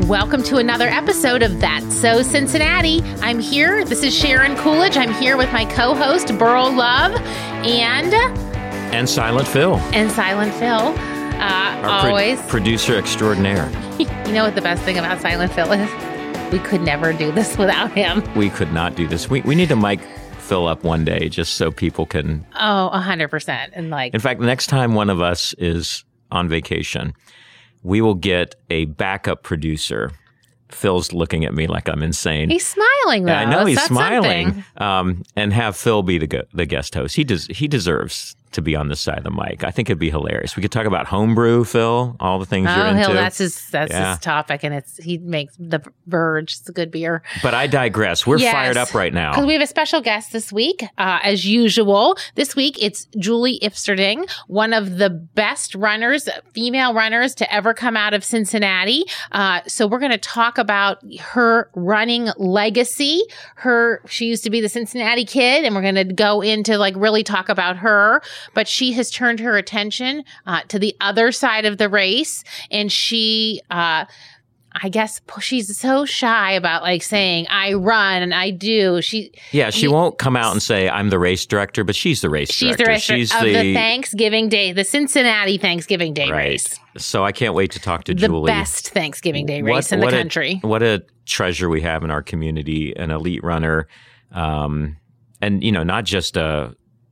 Welcome to another episode of That's So Cincinnati. I'm here. This is Sharon Coolidge. I'm here with my co-host, Burl Love, and Silent Phil. Always. Producer extraordinaire. You know what the best thing about Silent Phil is? We could never do this without him. We could not do this. We need to mic Phil up one day just so people can... Oh, 100%. And in fact, the next time one of us is on vacation, we will get a backup producer. Phil's looking at me like I'm insane. He's smiling, though. I know he's smiling. Something. And have Phil be the guest host. He deserves to be on this side of the mic. I think it'd be hilarious. We could talk about homebrew, Phil, all the things you're into. That's his topic, and he makes the Verge. It's a good beer. But I digress. We're fired up right now. Because we have a special guest this week, as usual. This week, it's Julie Ipsterding, one of the best runners, female runners to ever come out of Cincinnati. So we're going to talk about her running legacy. She used to be the Cincinnati Kid, and we're going to go into really talk about her. But she has turned her attention to the other side of the race. And she, I guess she's so shy about saying, I run and I do. She won't come out and say, I'm the race director, but she's the race director. She's the Thanksgiving Day, the Cincinnati Thanksgiving Day race. So I can't wait to talk to Julie. The best Thanksgiving Day race in the country. What a treasure we have in our community, an elite runner. And, not just a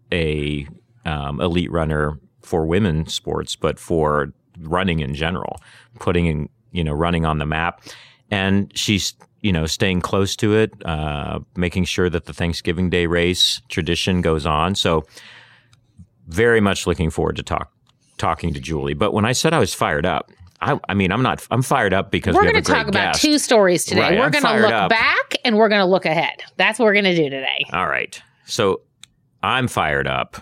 elite runner for women's sports, but for running in general, running on the map. And she's, staying close to it, making sure that the Thanksgiving Day race tradition goes on. So very much looking forward to talking to Julie. But when I said I was fired up, I'm fired up because we're we have a great guest. We're going to talk about two stories today. Right, we're going to look back and we're going to look ahead. That's what we're going to do today. All right. So I'm fired up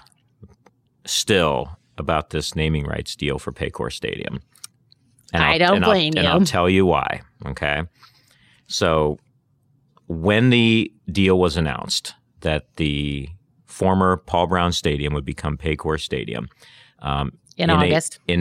still about this naming rights deal for Paycor Stadium. I don't blame you. And I'll tell you why, okay? So when the deal was announced that the former Paul Brown Stadium would become Paycor Stadium in August, in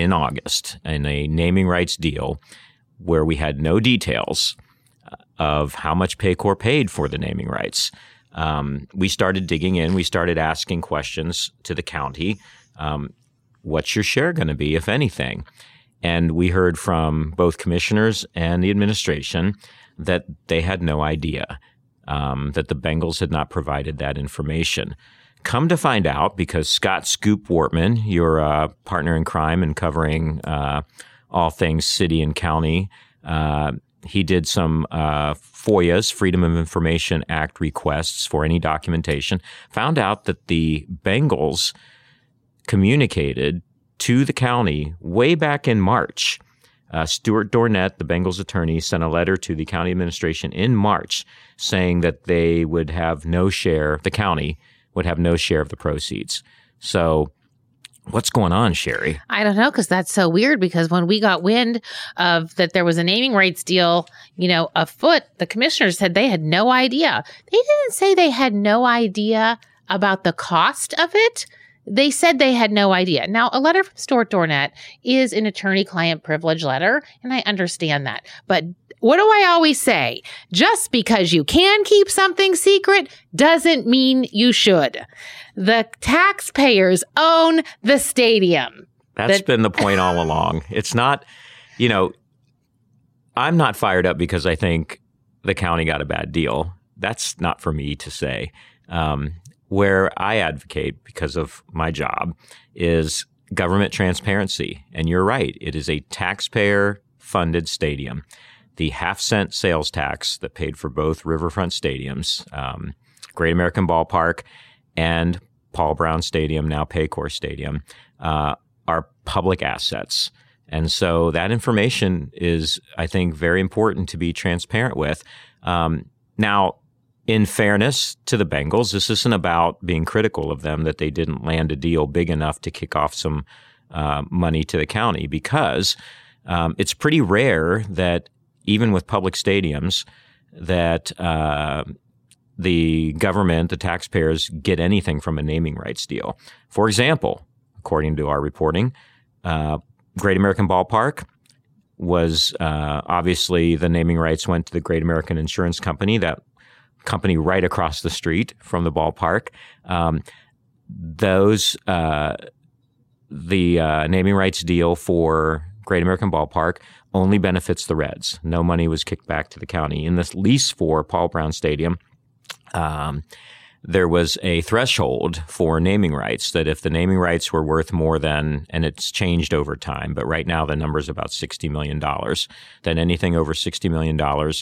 a naming rights deal where we had no details of how much Paycor paid for the naming rights, we started digging in. We started asking questions to the county. What's your share going to be, if anything? And we heard from both commissioners and the administration that they had no idea, that the Bengals had not provided that information. Come to find out, because Scott Scoop Wortman, your partner in crime and covering all things city and county, he did some FOIAs, Freedom of Information Act requests for any documentation, found out that the Bengals communicated to the county way back in March. Stuart Dornett, the Bengals attorney, sent a letter to the county administration in March saying that they would have no share, the county would have no share of the proceeds. So what's going on, Sherry? I don't know, because that's so weird, because when we got wind of that there was a naming rights deal, afoot, the commissioners said they had no idea. They didn't say they had no idea about the cost of it. They said they had no idea. Now, a letter from Stuart Dornett is an attorney-client privilege letter, and I understand that. But what do I always say? Just because you can keep something secret doesn't mean you should. The taxpayers own the stadium. That's been the point all along. It's not, I'm not fired up because I think the county got a bad deal. That's not for me to say. Where I advocate, because of my job, is government transparency. And you're right. It is a taxpayer-funded stadium. The half-cent sales tax that paid for both riverfront stadiums, Great American Ballpark and Paul Brown Stadium, now Paycor Stadium, are public assets. And so that information is, I think, very important to be transparent with. Now, in fairness to the Bengals, this isn't about being critical of them that they didn't land a deal big enough to kick off some money to the county, because it's pretty rare that even with public stadiums that the government, the taxpayers, get anything from a naming rights deal. For example, according to our reporting, Great American Ballpark was obviously the naming rights went to the Great American Insurance Company, that company right across the street from the ballpark. The naming rights deal for Great American Ballpark only benefits the Reds. No money was kicked back to the county. In this lease for Paul Brown Stadium, there was a threshold for naming rights that if the naming rights were worth more than, and it's changed over time, but right now the number is about $60 million, then anything over $60 million,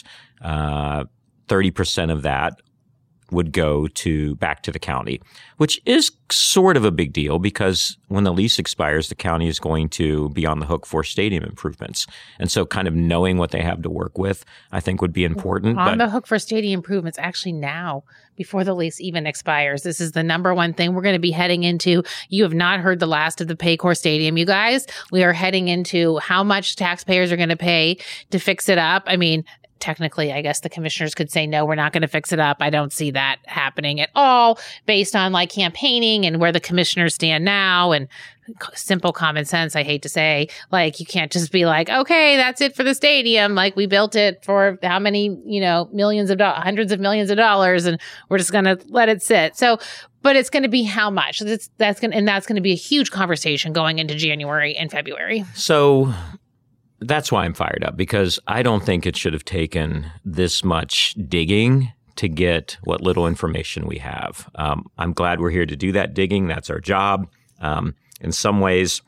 30% of that would go back to the county, which is sort of a big deal because when the lease expires, the county is going to be on the hook for stadium improvements. And so kind of knowing what they have to work with, I think would be important. On the hook for stadium improvements actually now, before the lease even expires. This is the number one thing we're going to be heading into. You have not heard the last of the Paycor Stadium, you guys. We are heading into how much taxpayers are going to pay to fix it up. I mean, technically, I guess the commissioners could say, no, we're not going to fix it up. I don't see that happening at all based on like campaigning and where the commissioners stand now and simple common sense. I hate to say, like, you can't just be like, okay, that's it for the stadium. Like, we built it for how many, millions of dollars, hundreds of millions of dollars, and we're just going to let it sit. So, but it's going to be how much? That's going to be a huge conversation going into January and February. So that's why I'm fired up, because I don't think it should have taken this much digging to get what little information we have. I'm glad we're here to do that digging. That's our job. In some ways,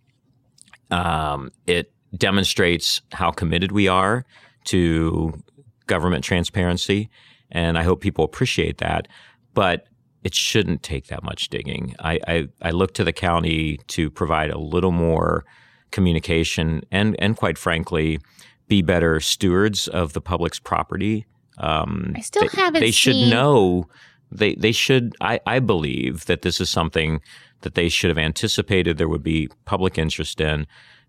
it demonstrates how committed we are to government transparency, and I hope people appreciate that. But it shouldn't take that much digging. I look to the county to provide a little more communication and quite frankly, be better stewards of the public's property. I still haven't They should seen... know. They should. I believe that this is something that they should have anticipated there would be public interest in,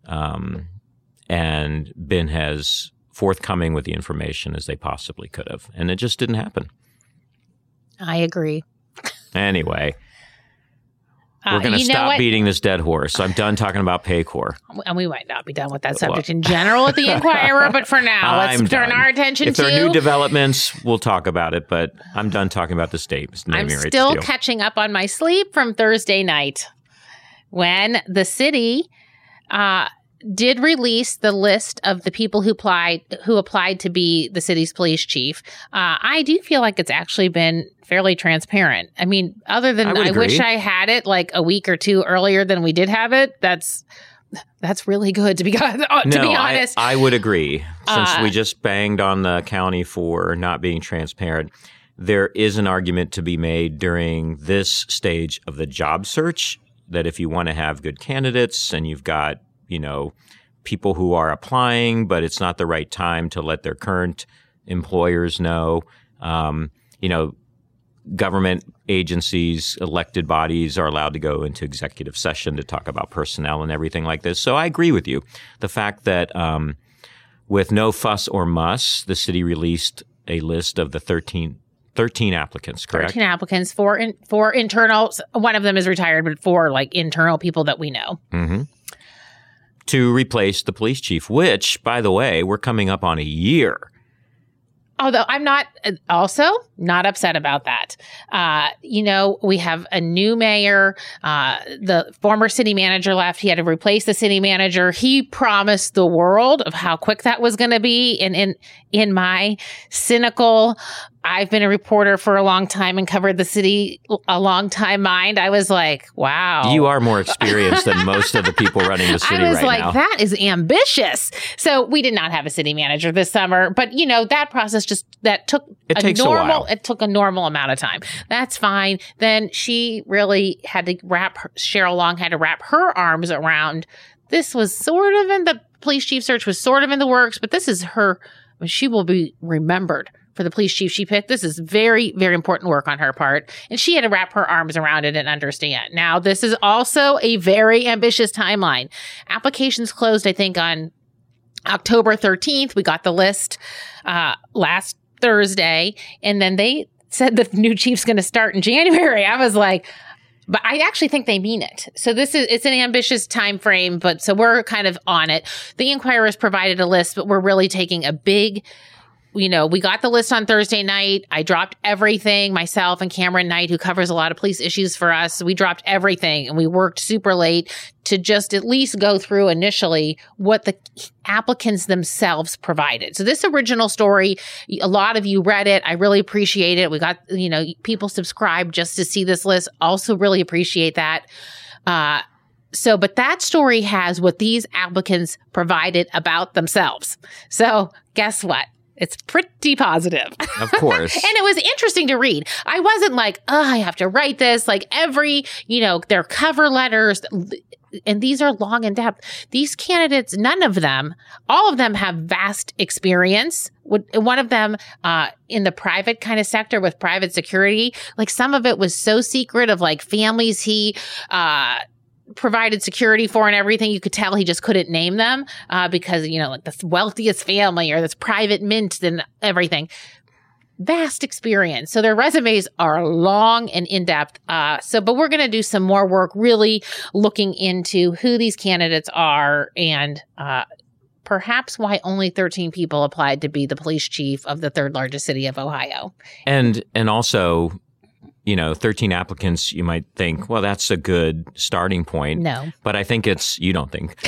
and been as forthcoming with the information as they possibly could have. And it just didn't happen. I agree. Anyway. We're going to stop beating this dead horse. I'm done talking about Paycor. And we might not be done with that subject in general at the Inquirer, but for now, let's turn our attention to... If there are new developments, we'll talk about it, but I'm done talking about the state. I'm still catching up on my sleep from Thursday night when the city did release the list of the people who applied to be the city's police chief. I do feel like it's actually been fairly transparent. I mean, other than I wish I had it like a week or two earlier than we did have it. That's really good to be honest. I would agree. Since we just banged on the county for not being transparent, there is an argument to be made during this stage of the job search that if you want to have good candidates and you've got people who are applying, but it's not the right time to let their current employers know. Government agencies, elected bodies are allowed to go into executive session to talk about personnel and everything like this. So I agree with you. The fact that with no fuss or muss, the city released a list of the 13 applicants, correct? 13 applicants, four internals. One of them is retired, but 4 like internal people that we know. Mm-hmm. To replace the police chief, which, by the way, we're coming up on a year. Although I'm not upset about that. We have a new mayor. The former city manager left. He had to replace the city manager. He promised the world of how quick that was going to be. And in my cynical, I've been a reporter for a long time and covered the city a long time mind, I was like, wow. You are more experienced than most of the people running the city right now. I was like, that is ambitious. So we did not have a city manager this summer. But, that process took a normal amount of time. That's fine. Then she really had to Cheryl Long had to wrap her arms around. This was the police chief search was sort of in the works, but this is she will be remembered for the police chief she picked. This is very, very important work on her part. And she had to wrap her arms around it and understand. Now, this is also a very ambitious timeline. Applications closed, I think, on October 13th. We got the list last Thursday. And then they said the new chief's going to start in January. I was like, But I actually think they mean it. So it's an ambitious time frame, but so we're kind of on it. The Inquirer has provided a list, but we're really taking a big, we got the list on Thursday night. I dropped everything, myself and Cameron Knight, who covers a lot of police issues for us. We dropped everything and we worked super late to just at least go through initially what the applicants themselves provided. So this original story, a lot of you read it. I really appreciate it. We got, people subscribed just to see this list. Also really appreciate that. But that story has what these applicants provided about themselves. So guess what? It's pretty positive. Of course. And it was interesting to read. I wasn't like, I have to write this. Like their cover letters, and these are long and depth. These candidates, all of them have vast experience. One of them in the private kind of sector with private security, like some of it was so secret of like families he provided security for and everything. You could tell he just couldn't name them because, like the wealthiest family or this private mint and everything. Vast experience. So their resumes are long and in-depth. But we're going to do some more work really looking into who these candidates are and perhaps why only 13 people applied to be the police chief of the third largest city of Ohio. And also, 13 applicants, you might think, well, that's a good starting point. No. But I think you don't think.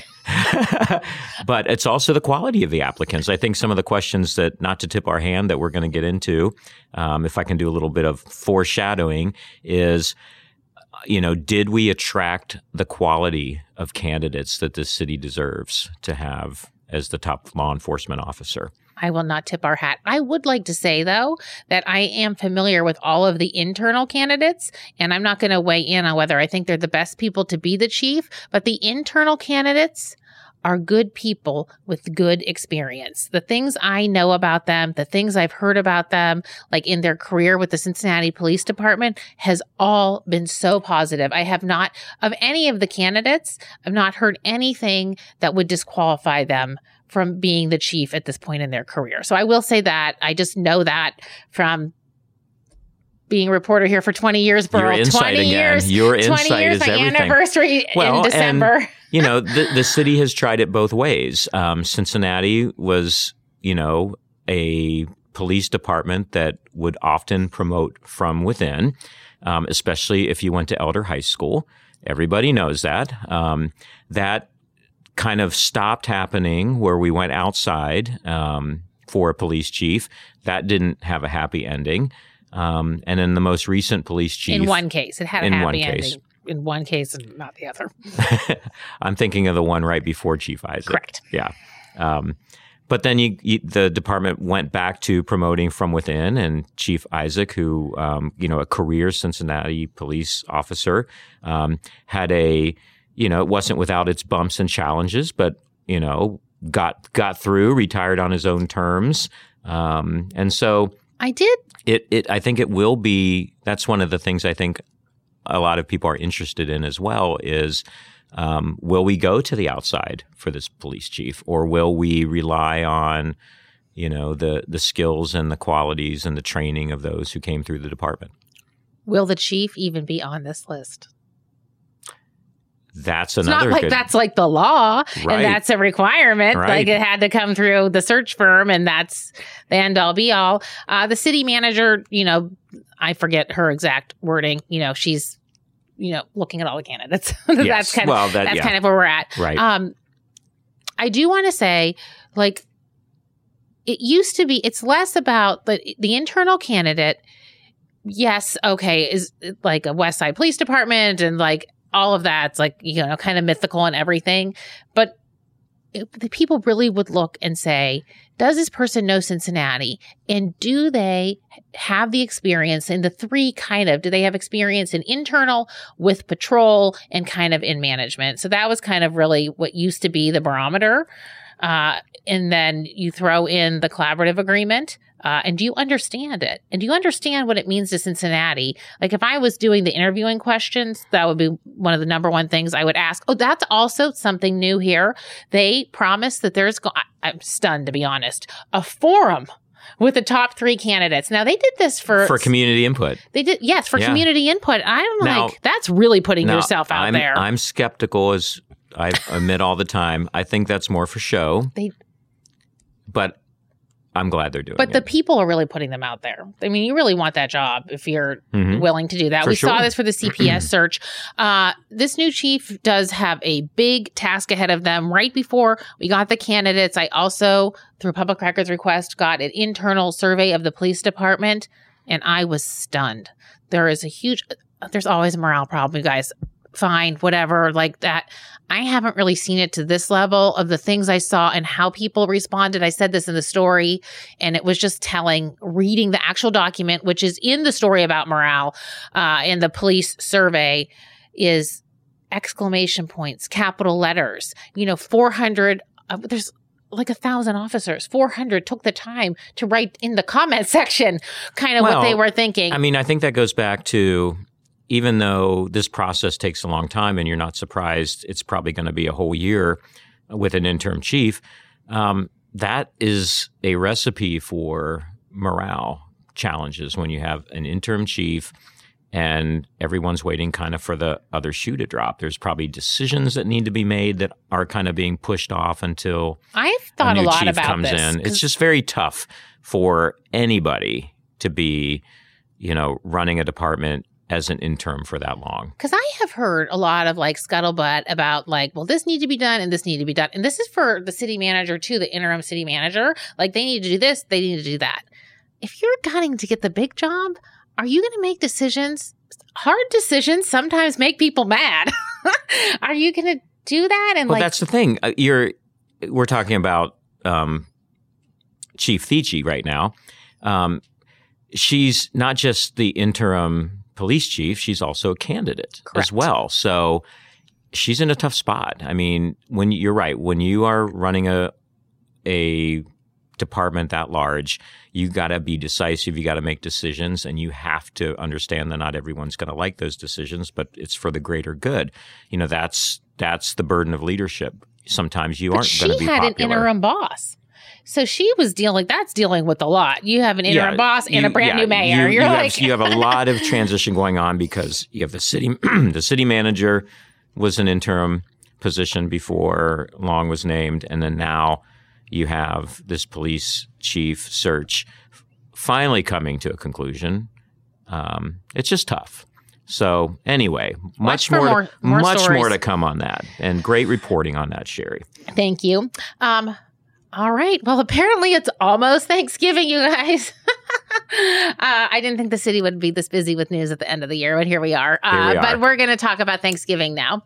But it's also the quality of the applicants. I think some of the questions that, not to tip our hand, that we're going to get into, if I can do a little bit of foreshadowing, is, did we attract the quality of candidates that this city deserves to have as the top law enforcement officer? I will not tip our hat. I would like to say, though, that I am familiar with all of the internal candidates, and I'm not going to weigh in on whether I think they're the best people to be the chief, but the internal candidates are good people with good experience. The things I know about them, the things I've heard about them, like in their career with the Cincinnati Police Department, has all been so positive. I have not, of any of the candidates, I've not heard anything that would disqualify them from being the chief at this point in their career. So I will say that. I just know that from being a reporter here for 20 years, Burl. Your insight 20 again. years. Your 20 insight years, is my everything. anniversary in December. And, the city has tried it both ways. Cincinnati was, a police department that would often promote from within, especially if you went to Elder High School. Everybody knows that. That kind of stopped happening where we went outside for a police chief. That didn't have a happy ending. And in the most recent police chief... In one case. It had a happy ending. In one case and not the other. I'm thinking of the one right before Chief Isaac. Correct. Yeah. But then the department went back to promoting from within, and Chief Isaac, who, a career Cincinnati police officer, had it wasn't without its bumps and challenges, but, got through, retired on his own terms. And so... I did. I think it will be, that's one of the things I think a lot of people are interested in as well is, will we go to the outside for this police chief, or will we rely on, the skills and the qualities and the training of those who came through the department? Will the chief even be on this list? That's it's another not like good, that's like the law, right. And that's a requirement. Right. Like it had to come through the search firm, and that's the end all be all. The city manager, I forget her exact wording. She's, looking at all the candidates. Yes. That's kind of where we're at. Right. I do want to say, like, it used to be. It's less about the internal candidate. Yes, okay, is like a West Side Police Department and like. All of that's like, kind of mythical and everything. But the people really would look and say, does this person know Cincinnati? And do they have the experience in the three do they have experience in internal, with patrol, and kind of in management? So that was kind of really what used to be the barometer. And then you throw in the collaborative agreement. And do you understand it? And do you understand what it means to Cincinnati? Like if I was doing the interviewing questions, that would be one of the number one things I would ask. Oh, that's also something new here. They promised that I'm stunned, to be honest, a forum with the top 3 candidates. Now, they did this for community input. They did, yes, for community input. I'm now, like, that's really putting yourself out there. I'm skeptical, as I admit all the time. I think that's more for show. But I'm glad they're doing it. But the people are really putting them out there. I mean, you really want that job if you're willing to do that. We saw this for the CPS search. This new chief does have a big task ahead of them. Right before we got the candidates, I also, through public records request, got an internal survey of the police department, and I was stunned. There's always a morale problem, you guys. Fine, whatever, like that. I haven't really seen it to this level of the things I saw and how people responded. I said this in the story, and it was just telling, reading the actual document, which is in the story about morale in the police survey, is exclamation points, capital letters, 400, there's like 1,000 officers, 400 took the time to write in the comment section kind of what they were thinking. I mean, I think that goes back to, even though this process takes a long time and you're not surprised it's probably going to be a whole year with an interim chief, that is a recipe for morale challenges when you have an interim chief and everyone's waiting kind of for the other shoe to drop. There's probably decisions that need to be made that are kind of being pushed off until I've thought a new lot chief about comes this, in. It's just very tough for anybody to be, running a department as an interim for that long. Because I have heard a lot of like scuttlebutt about like, well, this needs to be done and this needs to be done. And this is for the city manager too, the interim city manager. Like they need to do this, they need to do that. If you're gunning to get the big job, are you going to make decisions? Hard decisions sometimes make people mad. Are you going to do that? And that's the thing. We're talking about Chief Theetge right now. She's not just the interim police chief, she's also a candidate as well. So she's in a tough spot. I mean, you're right, when you are running a department that large, you got to be decisive, you got to make decisions, and you have to understand that not everyone's going to like those decisions, but it's for the greater good. That's the burden of leadership. Sometimes you aren't going to be popular. She had an interim boss. So she was dealing with a lot. You have an interim boss and a brand new mayor. You have a lot of transition going on because you have the city manager was an interim position before Long was named, and then now you have this police chief search finally coming to a conclusion. It's just tough. So anyway, much more to come on that, and great reporting on that, Sherry. Thank you. All right. Well, apparently it's almost Thanksgiving, you guys. I didn't think the city would be this busy with news at the end of the year, but here we are. But we're going to talk about Thanksgiving now.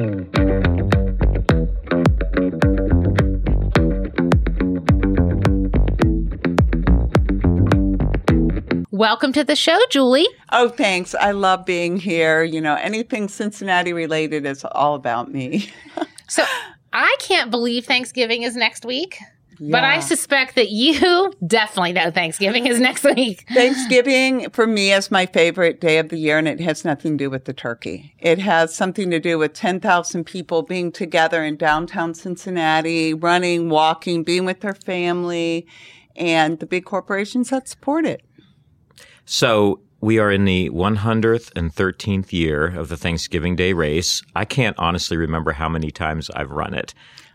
Welcome to the show, Julie. Oh, thanks. I love being here. Anything Cincinnati related is all about me. So I can't believe Thanksgiving is next week. Yeah. But I suspect that you definitely know Thanksgiving is next week. Thanksgiving, for me, is my favorite day of the year, and it has nothing to do with the turkey. It has something to do with 10,000 people being together in downtown Cincinnati, running, walking, being with their family, and the big corporations that support it. So we are in the 113th year of the Thanksgiving Day race. I can't honestly remember how many times I've run it.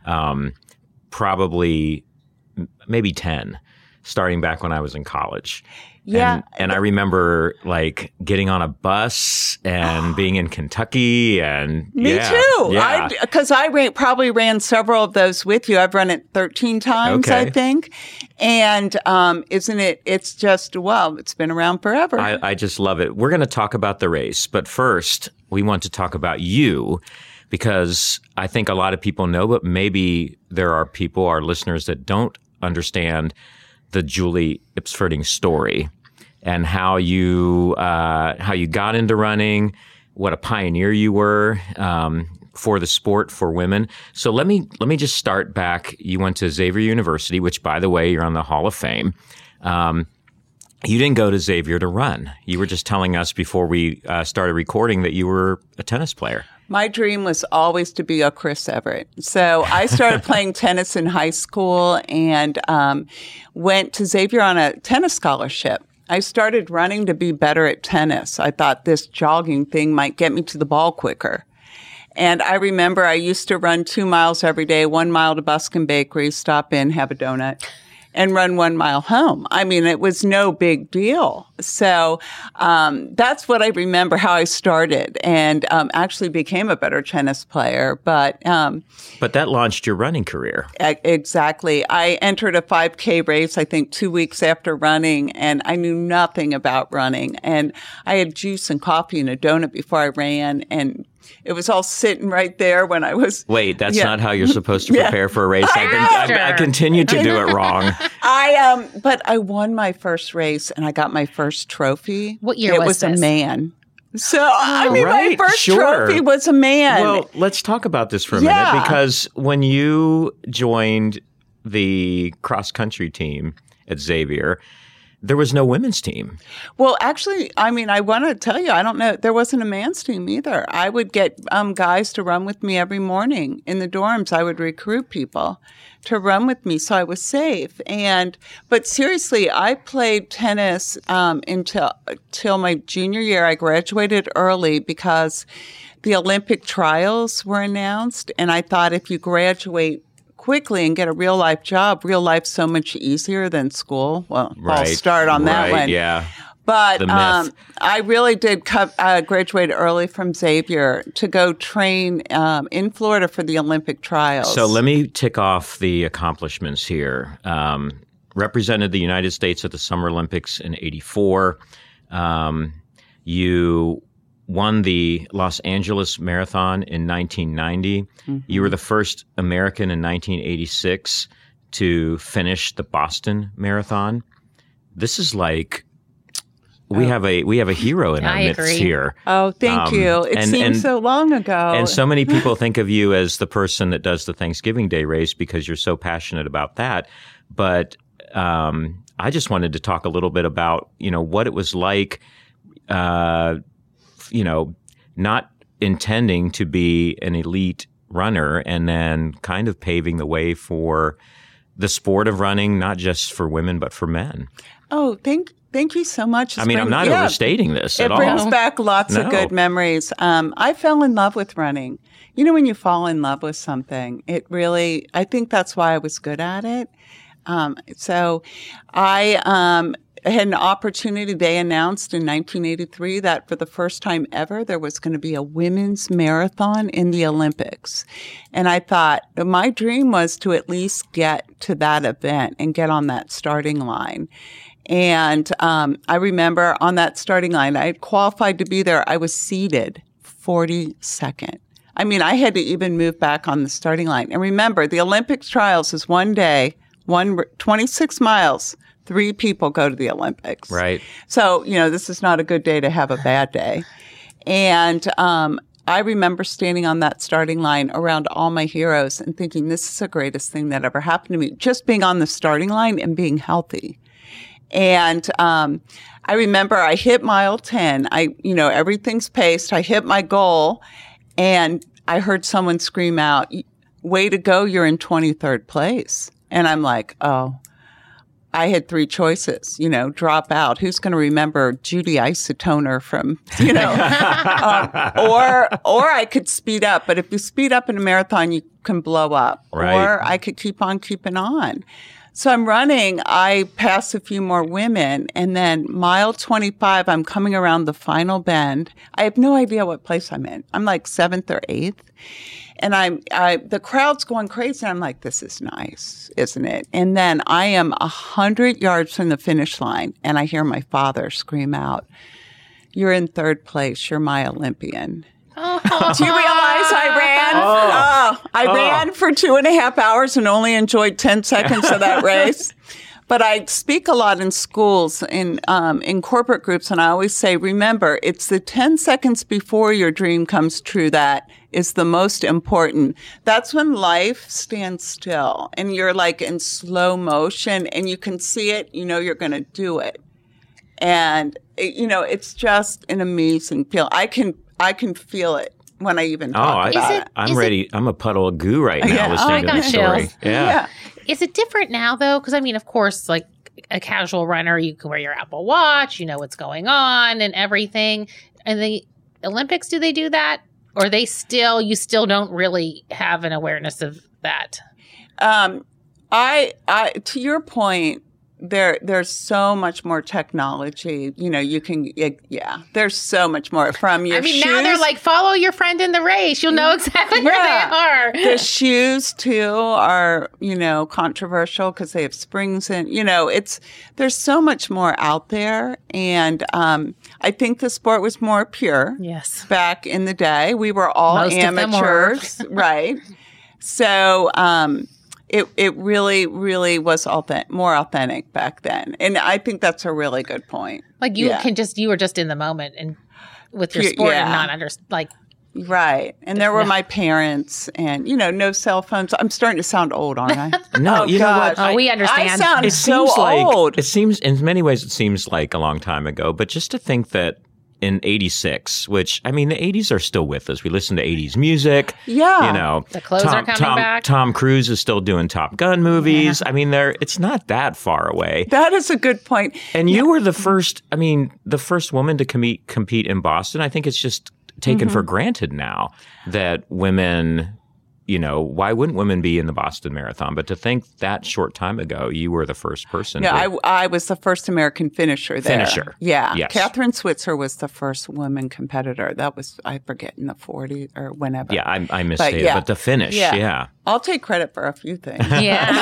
Probably maybe 10, starting back when I was in college. Yeah. And I remember like getting on a bus and being in Kentucky and Me too. Yeah. Because I probably ran several of those with you. I've run it 13 times, I think. And it's just, it's been around forever. I just love it. We're going to talk about the race. But first, we want to talk about you, because I think a lot of people know, but maybe there are people, our listeners, that don't understand the Julie Ipsferding story and how you got into running, what a pioneer you were for the sport for women. So let me just start back. You went to Xavier University, which, by the way, you're on the Hall of Fame. You didn't go to Xavier to run. You were just telling us before we started recording that you were a tennis player. My dream was always to be a Chris Everett. So I started playing tennis in high school and went to Xavier on a tennis scholarship. I started running to be better at tennis. I thought this jogging thing might get me to the ball quicker. And I remember I used to run 2 miles every day, 1 mile to Buskin Bakery, stop in, have a donut, and run 1 mile home. I mean, it was no big deal. So that's what I remember how I started and actually became a better tennis player. But that launched your running career. Exactly. I entered a 5K race, I think 2 weeks after running, and I knew nothing about running. And I had juice and coffee and a donut before I ran, and it was all sitting right there when I was. Wait, that's not how you're supposed to prepare for a race. I continue to do it wrong. But I won my first race and I got my first trophy. What year was this? It was a man. So, my first trophy was a man. Well, let's talk about this for a minute, because when you joined the cross-country team at Xavier, there was no women's team. Well, actually, I mean, I want to tell you, I don't know. There wasn't a man's team either. I would get guys to run with me every morning in the dorms. I would recruit people to run with me, so I was safe. But seriously, I played tennis until my junior year. I graduated early because the Olympic trials were announced, and I thought if you graduate quickly and get a real life job, real life's so much easier than school. Well, I'll start on that one. Yeah. But I really did graduate early from Xavier to go train in Florida for the Olympic trials. So let me tick off the accomplishments here. Represented the United States at the Summer Olympics in '84. You won the Los Angeles Marathon in 1990. Mm-hmm. You were the first American in 1986 to finish the Boston Marathon. This is like we have a hero in our midst here. Oh, thank you. It seems so long ago. And so many people think of you as the person that does the Thanksgiving Day race because you're so passionate about that. But I just wanted to talk a little bit about, what it was like, not intending to be an elite runner and then kind of paving the way for the sport of running, not just for women, but for men. Oh, thank you so much. I'm not overstating this at all. It brings back lots of good memories. I fell in love with running. When you fall in love with something, I think that's why I was good at it. So I had an opportunity. They announced in 1983 that for the first time ever, there was going to be a women's marathon in the Olympics. And I thought my dream was to at least get to that event and get on that starting line. And I remember on that starting line, I had qualified to be there. I was seated 42nd. I mean, I had to even move back on the starting line. And remember, the Olympics trials is one day, 26 miles. 3 people go to the Olympics. Right. So, this is not a good day to have a bad day. And I remember standing on that starting line around all my heroes and thinking, this is the greatest thing that ever happened to me, just being on the starting line and being healthy. And I remember I hit mile 10. Everything's paced. I hit my goal, and I heard someone scream out, "Way to go, you're in 23rd place." And I'm like, oh. I had 3 choices, drop out. Who's going to remember Judy Isotoner from, or I could speed up. But if you speed up in a marathon, you can blow up. Right. Or I could keep on keeping on. So I'm running. I pass a few more women. And then mile 25, I'm coming around the final bend. I have no idea what place I'm in. I'm like 7th or 8th. And the crowd's going crazy. I'm like, this is nice, isn't it? And then I am 100 yards from the finish line, and I hear my father scream out, "You're in 3rd place. You're my Olympian." Oh. Do you realize I ran? I ran for 2.5 hours and only enjoyed 10 seconds of that race. But I speak a lot in schools, in corporate groups, and I always say, remember, it's the 10 seconds before your dream comes true that is the most important. That's when life stands still, and you're like in slow motion, and you can see it, you're going to do it. And, it's just an amazing feel. I can feel it when I even talk about it. I'm ready. I'm a puddle of goo right now listening to this story. Yeah. Is it different now, though? Because, I mean, of course, like a casual runner, you can wear your Apple Watch, you know what's going on and everything. And the Olympics, do they do that? Or you still don't really have an awareness of that? To your point, there's so much more technology. You know, there's so much more from your shoes. Now they're like, follow your friend in the race. You'll know exactly where they are. The shoes too are, controversial because they have springs in, there's so much more out there. And, I think the sport was more pure. Yes. Back in the day, we were all Most amateurs. Right. So, It really, really was more authentic back then. And I think that's a really good point. Like you were just in the moment and with your sport and not Right. And there were my parents and, no cell phones. I'm starting to sound old, aren't I? No, you know what? We understand. I sound old. It seems, in many ways, it seems like a long time ago. But just to think that in 86, which, I mean, the 80s are still with us. We listen to 80s music. Yeah. The clothes are coming back. Tom Cruise is still doing Top Gun movies. Yeah. I mean, it's not that far away. That is a good point. And you were the first woman to compete in Boston. I think it's just taken for granted now that women, why wouldn't women be in the Boston Marathon? But to think that short time ago, you were the first person. Yeah, I was the first American finisher there. Yeah. Yes. Catherine Switzer was the first woman competitor. That was, I forget, in the 40s or whenever. Yeah, I misstated it. But the finish, yeah. I'll take credit for a few things. Yeah.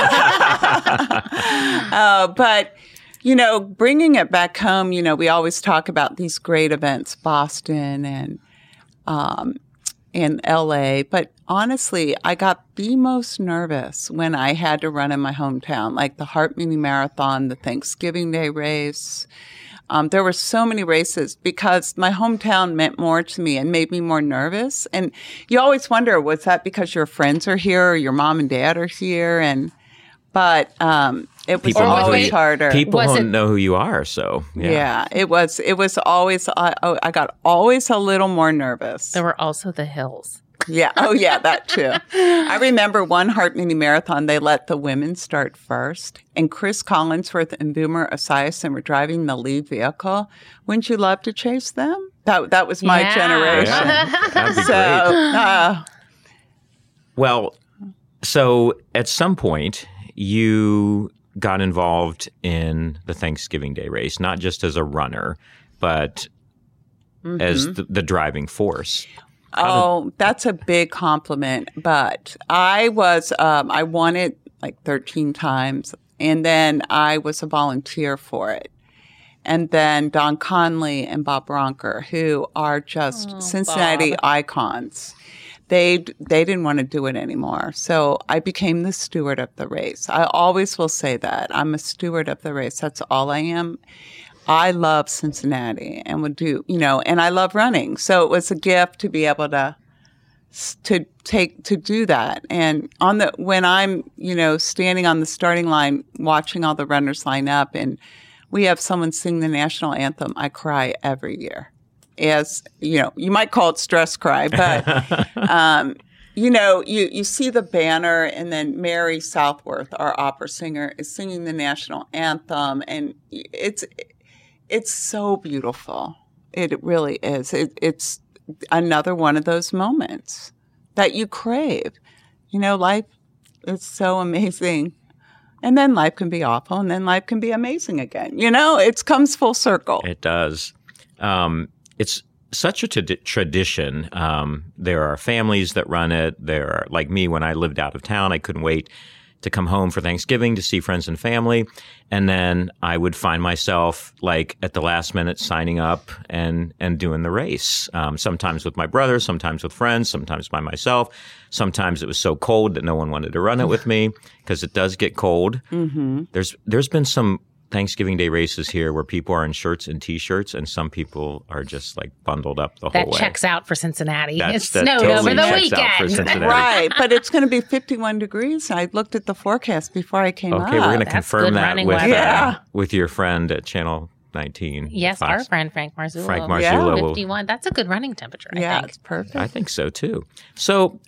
But, bringing it back home, we always talk about these great events, Boston and in LA, but honestly, I got the most nervous when I had to run in my hometown, like the Hart Mini Marathon, the Thanksgiving Day race. There were so many races because my hometown meant more to me and made me more nervous. And you always wonder, was that because your friends are here or your mom and dad are here? But it was always harder. People don't know who you are, so yeah. It was always. I got always a little more nervous. There were also the hills. Yeah. Oh, yeah, that too. I remember one Hart Mini Marathon. They let the women start first, and Chris Collinsworth and Boomer Esiason were driving the lead vehicle. Wouldn't you love to chase them? That was my generation. Yeah. That'd be great. Well, so at some point, you got involved in the Thanksgiving Day race, not just as a runner, but as the driving force. That's a big compliment. But I won it like 13 times, and then I was a volunteer for it. And then Don Conley and Bob Bronker, who are just Cincinnati icons. They didn't want to do it anymore. So I became the steward of the race. I always will say that. I'm a steward of the race. That's all I am. I love Cincinnati and would do, and I love running. So it was a gift to be able to do that. And when I'm, standing on the starting line, watching all the runners line up and we have someone sing the national anthem, I cry every year. As you might call it stress cry, but you see the banner, and then Mary Southworth, our opera singer, is singing the national anthem, and it's so beautiful. It really is. It's another one of those moments that you crave. Life is so amazing. And then life can be awful, and then life can be amazing again. It comes full circle. It does. It's such a tradition. There are families that run it. There are, like me, when I lived out of town, I couldn't wait to come home for Thanksgiving to see friends and family. And then I would find myself like at the last minute signing up and doing the race. Sometimes with my brother, sometimes with friends, sometimes by myself. Sometimes it was so cold that no one wanted to run it with me because it does get cold. Mm-hmm. There's been some Thanksgiving Day races here where people are in shirts and T-shirts, and some people are just like bundled up the whole way. That checks out for Cincinnati. It snowed totally over the weekend. Right, but it's going to be 51 degrees. I looked at the forecast before I came up. Okay, we're going to confirm that with your friend at Channel 19. Yes, our friend Frank Marzullo. Frank Marzullo will 51. That's a good running temperature, I Yeah, think. it's perfect. I think so too. So,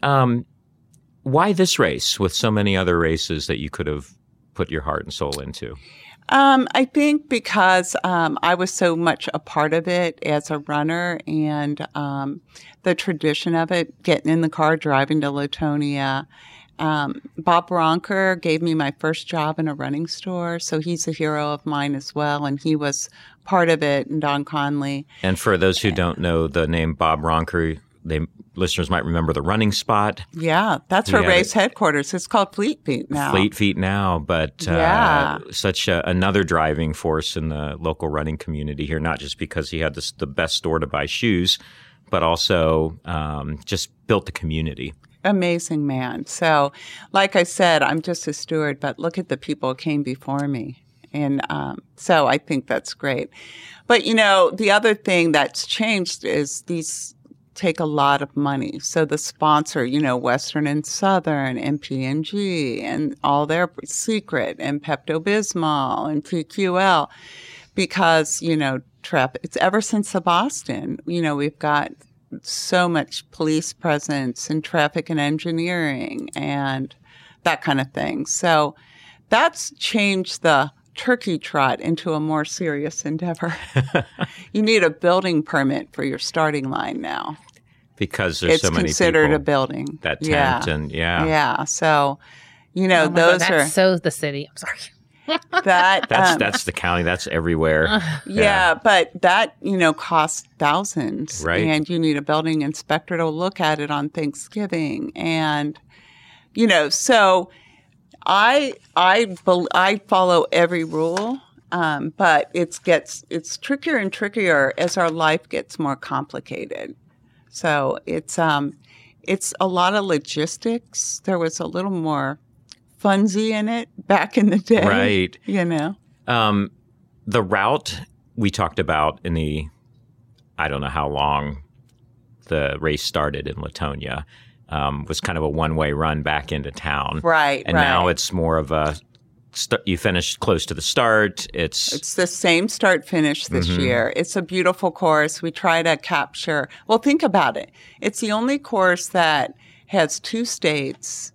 why this race with so many other races that you could have put your heart and soul into? I think because I was so much a part of it as a runner and the tradition of it, getting in the car, driving to Latonia. Bob Bronker gave me my first job in a running store, so he's a hero of mine as well, and he was part of it, and Don Conley. And for those who don't know the name Bob Ronker, listeners might remember the running spot. Yeah, that's where race headquarters. It's called Fleet Feet now. Fleet Feet now, but such another driving force in the local running community here, not just because he had the best store to buy shoes, but also just built the community. Amazing man. So, like I said, I'm just a steward, but look at the people who came before me. And so I think that's great. But, the other thing that's changed is these take a lot of money. So the sponsor, Western and Southern and P&G and all their Secret and Pepto-Bismol and PQL, because, it's ever since the Boston, we've got so much police presence and traffic and engineering and that kind of thing. So that's changed the turkey trot into a more serious endeavor. You need a building permit for your starting line now. Because there's so many people. It's considered a building. That tent and Yeah. So, Oh my God, that's so the city. I'm sorry. That's the county. That's everywhere. But that, costs thousands. Right. And you need a building inspector to look at it on Thanksgiving. And, so I follow every rule. But it's trickier and trickier as our life gets more complicated. So it's a lot of logistics. There was a little more fundsy in it back in the day. Right. The route we talked about I don't know how long the race started in Latonia, was kind of a one-way run back into town. Right. And now it's more of you finish close to the start. It's the same start finish this year. It's a beautiful course. We try to capture. Well, think about it. It's the only course that has 2 states,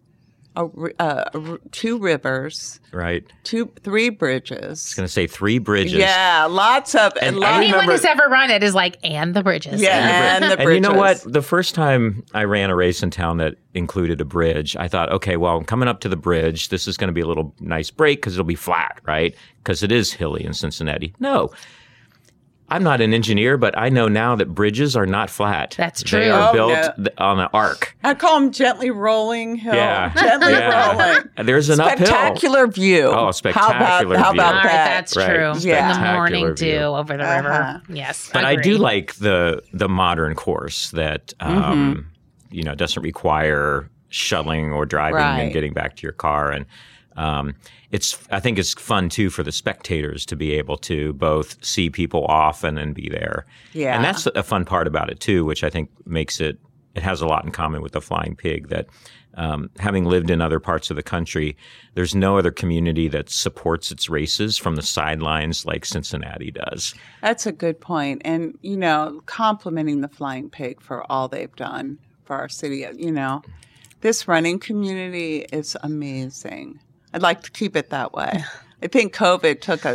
2 rivers, right? 3 bridges. I was going to say 3 bridges. Yeah, lots of. Anyone who's ever run it is like, and the bridges. Yeah, and the bridges. And you know what? The first time I ran a race in town that included a bridge, I thought, okay, well, I'm coming up to the bridge. This is going to be a little nice break because it'll be flat, right? Because it is hilly in Cincinnati. No. I'm not an engineer, but I know now that bridges are not flat. That's true. They are built on an arc. I call them gently rolling hill. Yeah. Gently rolling. There's an uphill. Spectacular view. Oh, spectacular view. How about All right, that? that's true. Yeah. In the morning view. dew over the river. Yes. But I do like the modern course that doesn't require shuttling or driving and getting back to your car. And I think it's fun too for the spectators to be able to both see people off and then be there. Yeah. And that's a fun part about it too, which I think makes it has a lot in common with the Flying Pig, that having lived in other parts of the country, there's no other community that supports its races from the sidelines like Cincinnati does. That's a good point. And, complimenting the Flying Pig for all they've done for our city. This running community is amazing. I'd like to keep it that way. I think COVID took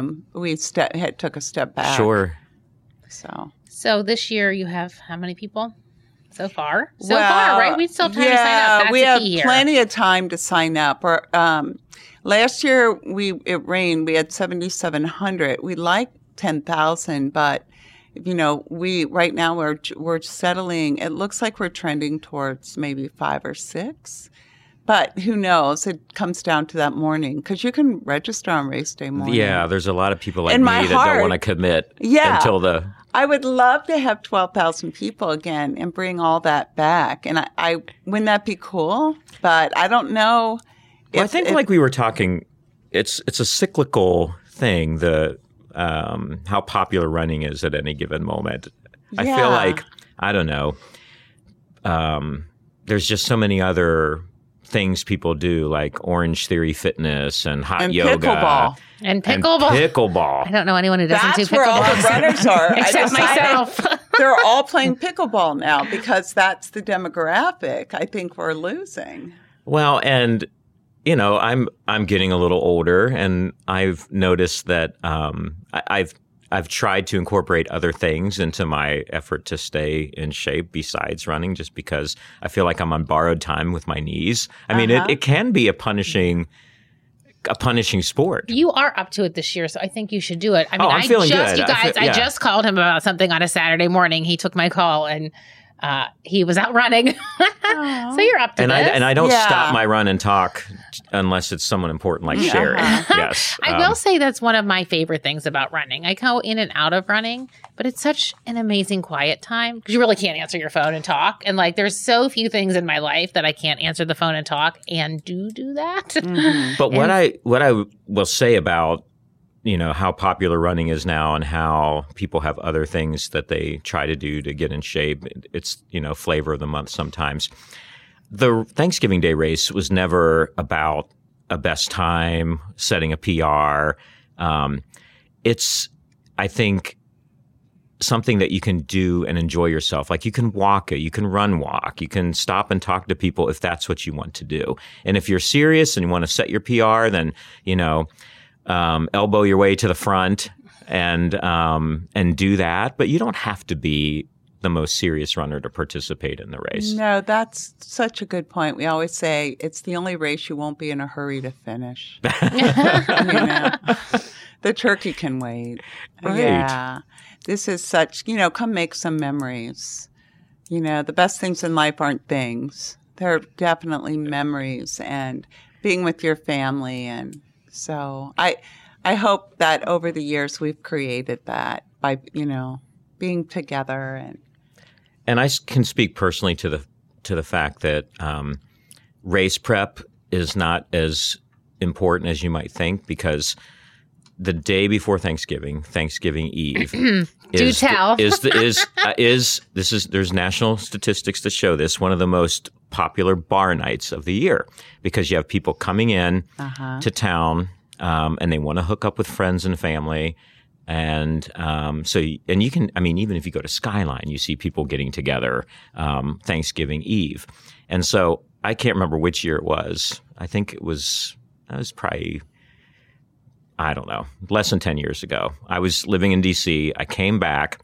a step back. Sure. So this year you have how many people so far? Right? We still have time to sign up. That's we the have key here. plenty of time to sign up. Last year it rained. We had 7,700. We like 10,000, but right now we're settling. It looks like we're trending towards maybe 5 or 6. But who knows? It comes down to that morning, because you can register on race day morning. Yeah, there's a lot of people like me that don't want to commit until the... I would love to have 12,000 people again and bring all that back. And I wouldn't that be cool? But I don't know. I think like we were talking, it's a cyclical thing, how popular running is at any given moment. Yeah. I feel like, I don't know, there's just so many other things people do, like Orange Theory Fitness and hot And yoga. pickleball. And pickleball. Pickleball. I don't know anyone who doesn't That's do where all the pickleball. runners are. I Except decided myself. They're all playing pickleball now because that's the demographic I think we're losing. Well, and I'm getting a little older, and I've noticed that I've tried to incorporate other things into my effort to stay in shape besides running, just because I feel like I'm on borrowed time with my knees. I mean, it can be a punishing sport. You are up to it this year, so I think you should do it. I mean, I'm feeling good. You guys, I just called him about something on a Saturday morning. He took my call, and he was out running. So you're up to and this. I don't stop my run and talk unless it's someone important like Sherry. Yes. I will say that's one of my favorite things about running. I go in and out of running, but it's such an amazing quiet time because you really can't answer your phone and talk. And like, there's so few things in my life that I can't answer the phone and talk and do that. Mm-hmm. But what I will say about how popular running is now and how people have other things that they try to do to get in shape. It's, flavor of the month sometimes. The Thanksgiving Day race was never about a best time, setting a PR. It's, I think, something that you can do and enjoy yourself. Like you can walk it, you can run walk, you can stop and talk to people if that's what you want to do. And if you're serious and you want to set your PR, then, elbow your way to the front and do that. But you don't have to be the most serious runner to participate in the race. No, that's such a good point. We always say it's the only race you won't be in a hurry to finish. The turkey can wait. Right. Yeah. This is such, come make some memories. The best things in life aren't things. They're definitely memories and being with your family. And so I hope that over the years we've created that by, being together. And I can speak personally to the fact that race prep is not as important as you might think, because the day before Thanksgiving Eve, there's national statistics that show this, one of the most popular bar nights of the year, because you have people coming in to town and they want to hook up with friends and family. And you can, even if you go to Skyline, you see people getting together Thanksgiving Eve. And so I can't remember which year it was. I think it was probably, I don't know, less than 10 years ago. I was living in D.C. I came back,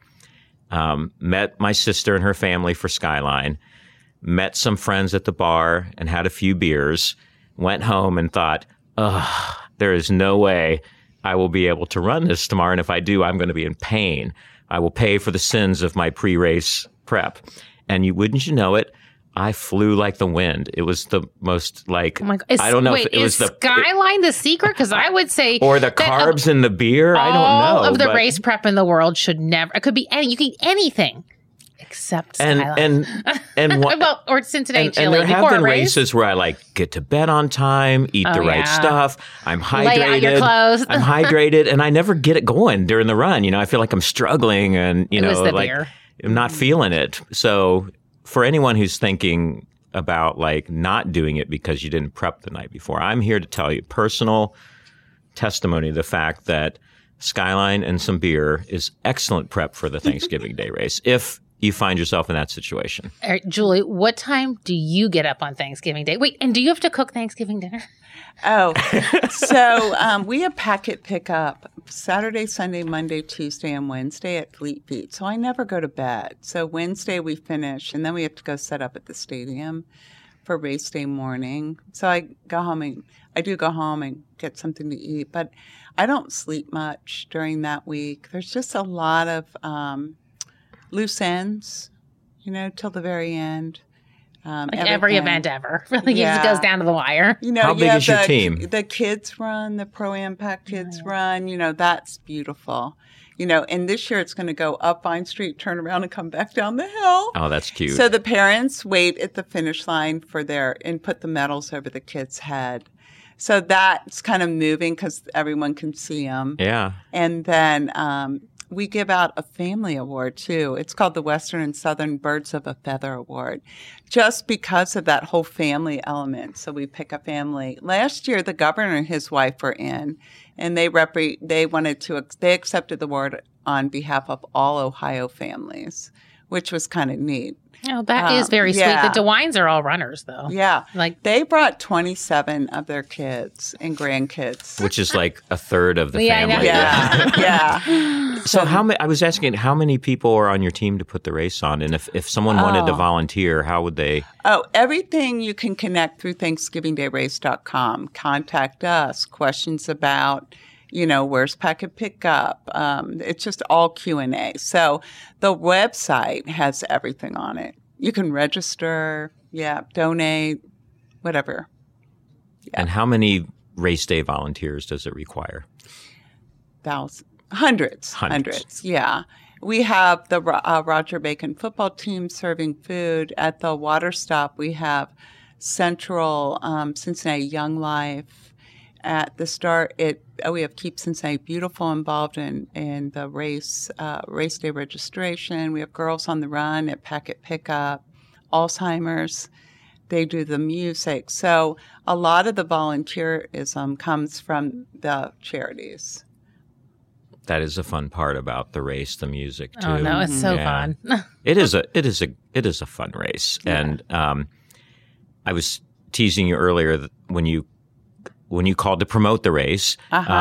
met my sister and her family for Skyline, met some friends at the bar and had a few beers, went home and thought, there is no way I will be able to run this tomorrow. And if I do, I'm going to be in pain. I will pay for the sins of my pre-race prep. And wouldn't you know it, I flew like the wind. It was the most like, oh my God. I don't know if it was the Skyline the secret? Because I would say, or the carbs in the beer. I don't know. All of the race prep in the world should never. It could be you can eat anything except Skyline. Well, or Cincinnati chili. And there have been races where I get to bed on time, eat the right stuff. I'm hydrated. Lay out your clothes. I'm hydrated, and I never get it going during the run. I feel like I'm struggling, and beer. I'm not feeling it. So for anyone who's thinking about not doing it because you didn't prep the night before, I'm here to tell you personal testimony to the fact that Skyline and some beer is excellent prep for the Thanksgiving Day race if you find yourself in that situation. All right, Julie, what time do you get up on Thanksgiving Day? Wait, and do you have to cook Thanksgiving dinner? Oh, so we have packet pickup Saturday, Sunday, Monday, Tuesday, and Wednesday at Fleet Feet. So I never go to bed. So Wednesday we finish, and then we have to go set up at the stadium for race day morning. So I go home and get something to eat, but I don't sleep much during that week. There's just a lot of loose ends, till the very end. Every event ever. Really, it just goes down to the wire. How big is your team? The kids run, the Pro-Am Pack kids run, that's beautiful. And this year it's going to go up Vine Street, turn around and come back down the hill. Oh, that's cute. So the parents wait at the finish line and put the medals over the kid's head. So that's kind of moving because everyone can see them. Yeah. And then we give out a family award too. It's called the Western and Southern Birds of a Feather Award, just because of that whole family element. So we pick a family. Last year, the governor and his wife were in, and they accepted the award on behalf of all Ohio families, which was kind of neat. Oh, that is very sweet. The DeWines are all runners, though. Yeah. They brought 27 of their kids and grandkids. Which is like a third of the family. Yeah. So I was asking, how many people are on your team to put the race on? And if someone wanted to volunteer, how would they? Oh, everything you can connect through ThanksgivingDayRace.com. Contact us. Questions about, where's packet pickup? It's just all Q&A. So the website has everything on it. You can register, donate, whatever. Yeah. And how many race day volunteers does it require? Hundreds. Yeah. We have the Roger Bacon football team serving food. At the water stop, we have Central Cincinnati Young Life. At the start, we have Keep Cincinnati Beautiful involved in the race day registration. We have Girls on the Run at Packet Pickup, Alzheimer's. They do the music. So a lot of the volunteerism comes from the charities. That is a fun part about the race, the music too. Oh no, it's so fun. It is a fun race, and I was teasing you earlier that when you called to promote the race,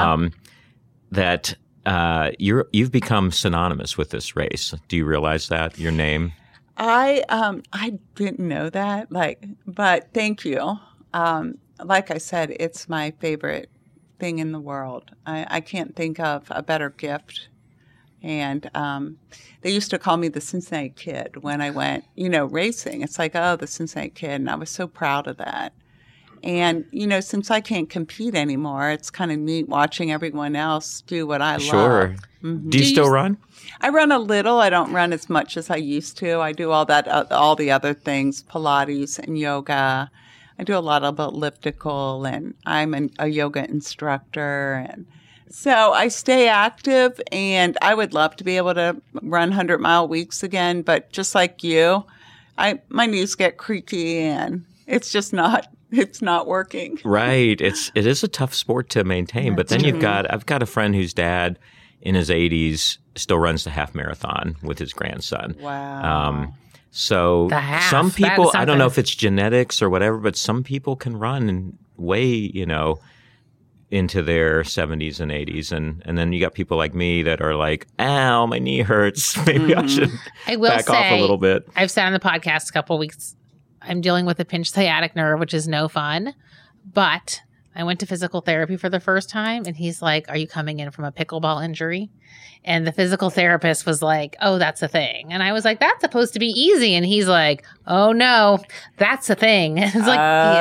that you've become synonymous with this race. Do you realize that, your name? I didn't know that, but thank you. Like I said, it's my favorite thing in the world. I can't think of a better gift. And they used to call me the Cincinnati Kid when I went, racing. It's like, oh, the Cincinnati Kid. And I was so proud of that. And, since I can't compete anymore, it's kind of neat watching everyone else do what I love. Sure. Mm-hmm. Do you still run? I run a little. I don't run as much as I used to. I do all the other things, Pilates and yoga. I do a lot of elliptical, and I'm a yoga instructor. And so I stay active, and I would love to be able to run 100-mile weeks again. But just like you, my knees get creaky, and it's just not. It's not working. Right. It is a tough sport to maintain. But then I've got a friend whose dad in his 80s still runs the half marathon with his grandson. Wow. So some people, I don't know if it's genetics or whatever, but some people can run way, into their 70s and 80s. And then you got people like me that are like, ow, my knee hurts. Maybe I should back off a little bit. I've said on the podcast a couple of weeks, I'm dealing with a pinched sciatic nerve, which is no fun. But I went to physical therapy for the first time, and he's like, are you coming in from a pickleball injury? And the physical therapist was like, oh, that's a thing. And I was like, that's supposed to be easy. And he's like, oh, no, that's a thing. It's like,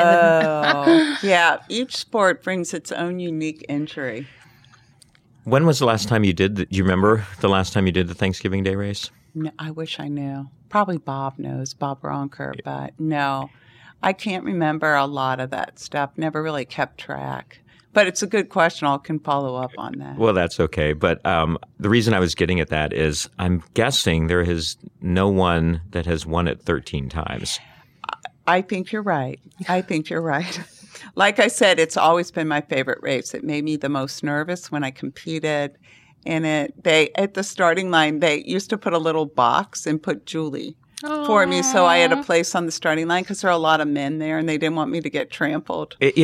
yeah, each sport brings its own unique injury. When was the last time you did? Do you remember the last time you did the Thanksgiving Day race? No, I wish I knew. Probably Bob knows, Bob Ronker, but no, I can't remember a lot of that stuff. Never really kept track. But it's a good question. I can follow up on that. Well, that's okay. But the reason I was getting at that is I'm guessing there is no one that has won it 13 times. I think you're right. Like I said, it's always been my favorite race. It made me the most nervous when I competed in it. At the starting line, they used to put a little box and put Julie for me. So I had a place on the starting line because there are a lot of men there and they didn't want me to get trampled. It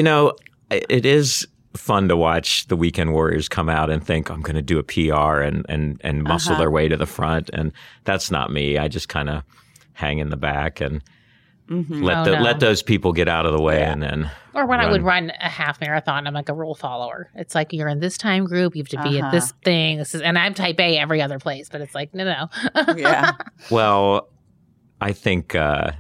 is fun to watch the Weekend Warriors come out and think, I'm going to do a PR and muscle their way to the front. And that's not me. I just kind of hang in the back and let those people get out of the way and then. Or when I would run a half marathon, I'm like a rule follower. It's like, you're in this time group, you have to be at this thing. And I'm type A every other place, but it's like, no. Yeah. Well, I think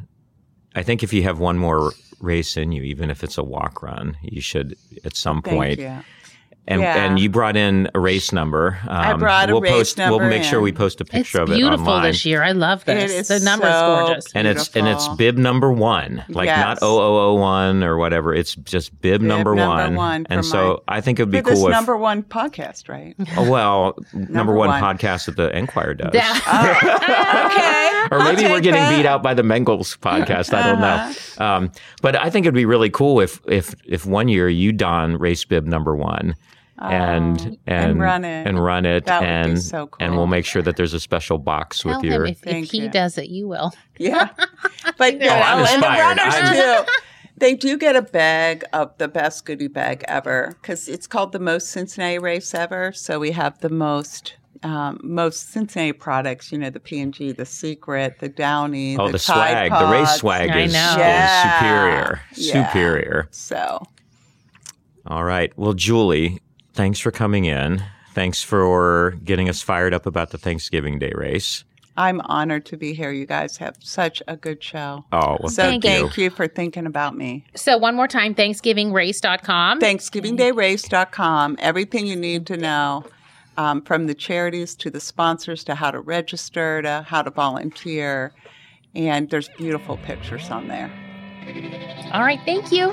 if you have one more race in you, even if it's a walk run, you should at some point. And you brought in a race number. I brought a race number. We'll make sure we post a picture of it online. It's beautiful this year. I love this. It is the number's gorgeous. And it's bib number 1, like not 0001 or whatever. It's just bib number 1. And so I think it would be cool if number 1 podcast, right? Well, number one podcast that the Enquirer does. Okay. Or maybe we're getting beat out by the Mengels podcast. I don't know. But I think it'd be really cool if one year you don race bib number 1. And run it. That would be so cool. And we'll make sure that there's a special box with your. If he does it, you will. Yeah, but I'm inspired. And the runners too. They do get a bag of the best goodie bag ever because it's called the most Cincinnati race ever. So we have the most Cincinnati products. You know, the P&G, the Secret, the Downy, the Tide swag, Pods. the race swag is superior. Yeah. Superior. So, all right. Well, Julie, thanks for coming in. Thanks for getting us fired up about the Thanksgiving Day race. I'm honored to be here. You guys have such a good show. Oh, well, thank you for thinking about me. So one more time, ThanksgivingRace.com. ThanksgivingDayRace.com. Everything you need to know, from the charities to the sponsors to how to register to how to volunteer. And there's beautiful pictures on there. All right. Thank you.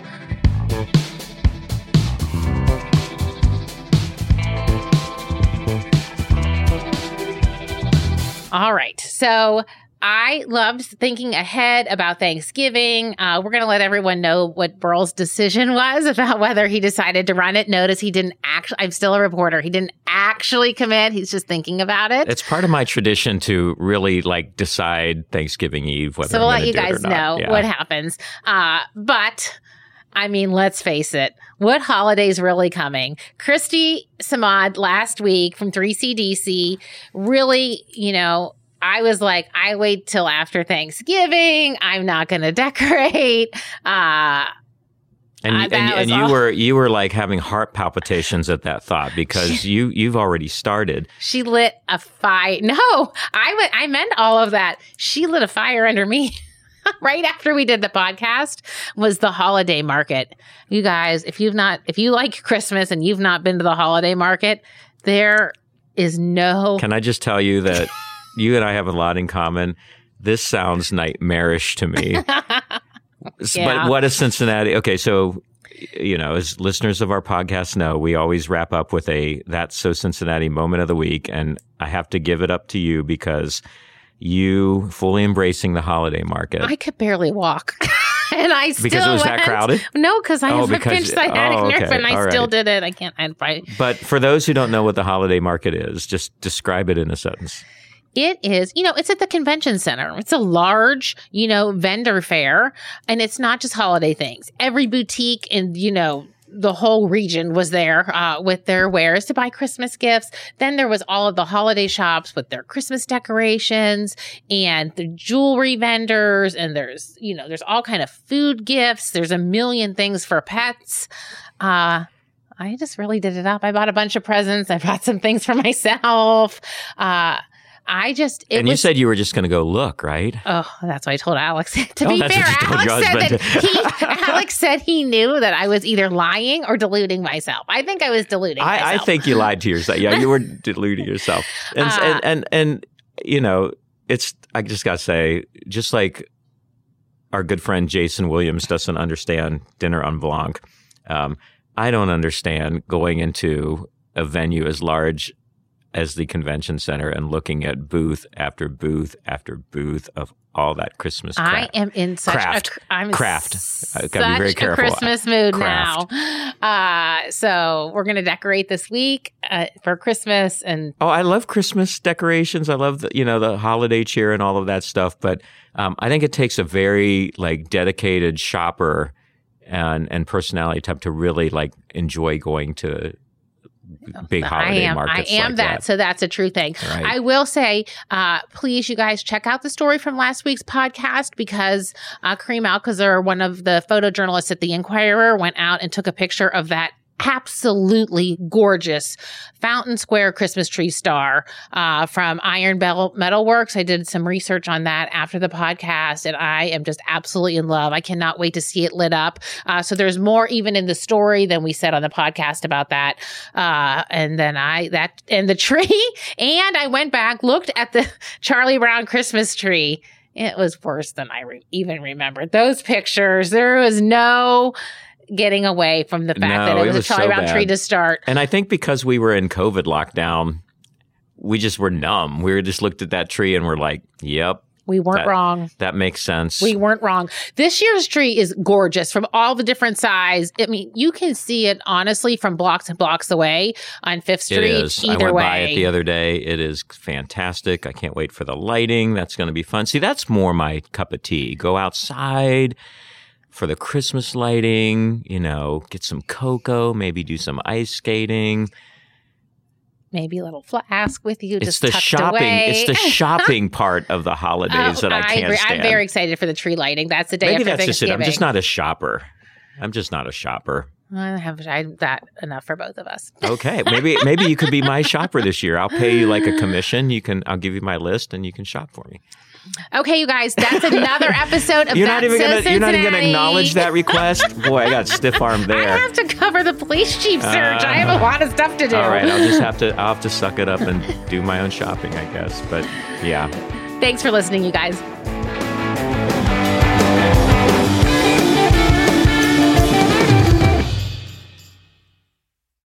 All right. So I loved thinking ahead about Thanksgiving. We're going to let everyone know what Burl's decision was about whether he decided to run it. Notice he didn't actually, I'm still a reporter. He didn't actually commit. He's just thinking about it. It's part of my tradition to really decide Thanksgiving Eve whether so I'm we'll let you do it guys or not. know what happens. But I mean, let's face it. What holiday's really coming? Christy Samad last week from 3CDC really, I was like, I wait till after Thanksgiving. I'm not going to decorate. And you were like having heart palpitations at that thought because you've already started. She lit a fire. No, I meant all of that. She lit a fire under me. Right after we did the podcast was the holiday market. You guys, if you like Christmas and you've not been to the holiday market, there is no. Can I just tell you that you and I have a lot in common? This sounds nightmarish to me. But what is Cincinnati? Okay, so, as listeners of our podcast know, we always wrap up with a That's So Cincinnati moment of the week. And I have to give it up to you because you fully embracing the holiday market. I could barely walk. And I still because it was that crowded? No, because I have a pinched sciatic nerve and I still did it. I can't. But for those who don't know what the holiday market is, just describe it in a sentence. It is, it's at the convention center. It's a large, vendor fair. And it's not just holiday things. Every boutique and, the whole region was there with their wares to buy Christmas gifts. Then there was all of the holiday shops with their Christmas decorations and the jewelry vendors. And there's all kind of food gifts. There's a million things for pets. I just really did it up. I bought a bunch of presents. I bought some things for myself. You said you were just going to go look, right? Oh, that's what I told Alex. To be fair, Alex said he knew that I was either lying or deluding myself. I think I was deluding myself. I think you lied to yourself. Yeah, you were deluding yourself. And it's, I just got to say, just like our good friend Jason Williams doesn't understand dinner en blanc, I don't understand going into a venue as large as the convention center and looking at booth after booth after booth of all that Christmas craft. I am in such a craft. Such gotta be very careful. A Christmas mood craft. now. So we're going to decorate this week for Christmas. And I love Christmas decorations. I love the holiday cheer and all of that stuff. But I think it takes a very dedicated shopper and personality type to really enjoy going to big holiday markets. I am that. So that's a true thing. Right. I will say, please, you guys, check out the story from last week's podcast because Kareem Alcazar, one of the photojournalists at the Enquirer, went out and took a picture of that absolutely gorgeous Fountain Square Christmas tree star from Iron Metal Works. I did some research on that after the podcast, and I am just absolutely in love. I cannot wait to see it lit up. So there's more even in the story than we said on the podcast about that. And the tree, and I went back, looked at the Charlie Brown Christmas tree. It was worse than I even remembered. Those pictures, there was no getting away from the fact that it was a Charlie Brown tree to start. And I think because we were in COVID lockdown, we just were numb. We just looked at that tree and we're like, yep. We weren't wrong. That makes sense. We weren't wrong. This year's tree is gorgeous from all the different size. I mean, you can see it honestly from blocks and blocks away on 5th Street. It is. I went by it the other day. It is fantastic. I can't wait for the lighting. That's going to be fun. See, that's more my cup of tea. Go outside for the Christmas lighting, get some cocoa, maybe do some ice skating. Maybe a little flask with you, It's just the tucked shopping. away. It's the shopping part of the holidays that I can't agree. stand. I'm very excited for the tree lighting. That's the day Maybe after that's just it. Thanksgiving. I'm just not a shopper. I have that enough for both of us. Okay, maybe you could be my shopper this year. I'll pay you like a commission. I'll give you my list and you can shop for me. Okay, you guys, that's another episode of You're not even going to acknowledge that request? Boy, I got stiff-armed there. I have to cover the police chief search. I have a lot of stuff to do. All right, I'll have to suck it up and do my own shopping, I guess. But yeah. Thanks for listening, you guys.